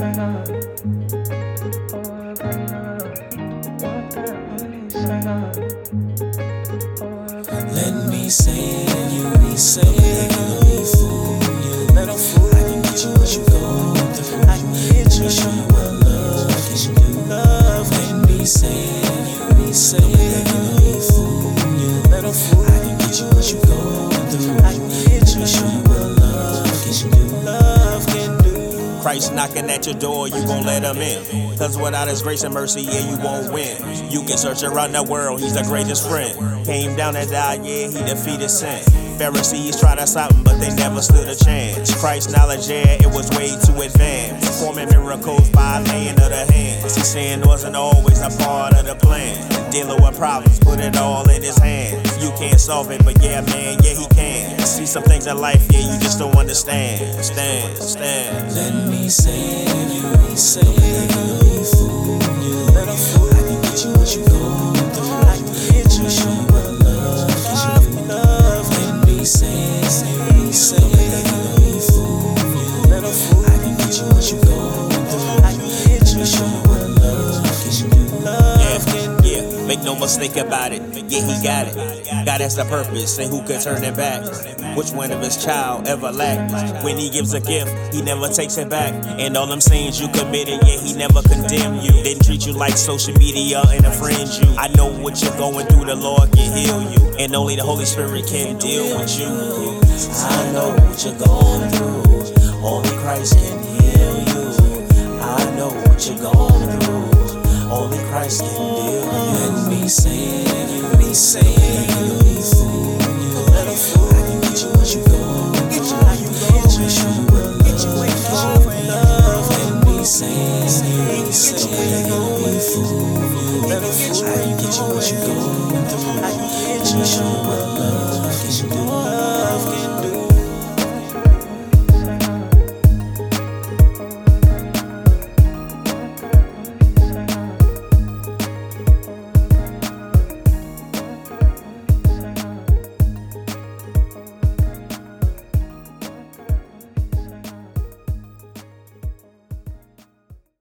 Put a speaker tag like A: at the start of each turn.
A: Let me save you, let me fool you. I can get you what you go through. Let me show you what love can do. Let me save you, let me fool you. I can get you what you go through. Let me show you what love can do.
B: Christ knocking at your door, you gon' let him in. Cause without his grace and mercy, yeah, you won't win. You can search around the world, he's the greatest friend. Came down and died, yeah, he defeated sin. Pharisees tried us something, but they never stood a chance. Christ's knowledge, yeah, it was way too advanced. Performing miracles by laying of the hands. See, sin wasn't always a part of the plan. Dealing with problems, put it all in his hands. You can't solve it, but yeah, man, yeah, he can. See some things in life, yeah, you just don't understand. Stand.
A: Let me save you, let me fool you. I can get you what you go through. Let me show you what love can do. Let me save you, let me fool you. I can get you what you go through. Let me show you what love can do.
B: Yeah, make no mistake about it. Yeah, he got it. God has the purpose, and who could turn it back? Which one of his child ever lacked? When he gives a gift, he never takes it back. And all them sins you committed, yeah, he never condemned you. Didn't treat you like social media and unfriend you. I know what you're going through, the Lord can heal you. And only the Holy Spirit can deal with you.
A: I know what you're going through, only Christ can heal you. I know what you're going through, only Christ can deal with you. Let me save you, let me fool you. I can get you what you go through. Let me show you what love can do. Let me save you, let me fool you. I can get you what you go through. Let me show you what